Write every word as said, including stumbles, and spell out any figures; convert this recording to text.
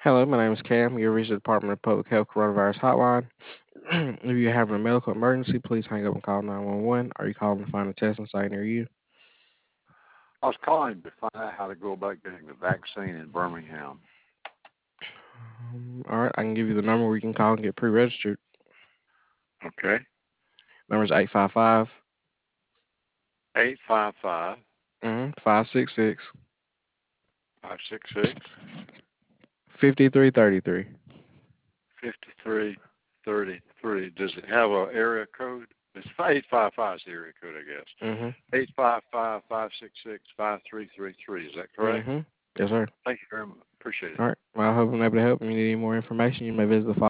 Hello, my name is Cam. You've reached the Department of Public Health Coronavirus Hotline. If you're having a medical emergency, please hang up and call nine one one. Are you calling to find a testing site near you? I was calling to find out how to go about getting the vaccine in Birmingham. Um, all right, I can give you the number where you can call and get pre-registered. Okay. Number is eight five five, Eight five five five six six, five six six five three three three. fifty three thirty three. Does it have an area code? It's eight five five is the area code, I guess. Mm-hmm. Eight five five five six six five three three three. Is that correct? Mm-hmm. Yes, sir. Thank you very much. Appreciate it. All right. Well, I hope I'm able to help. If you need any more information, you may visit the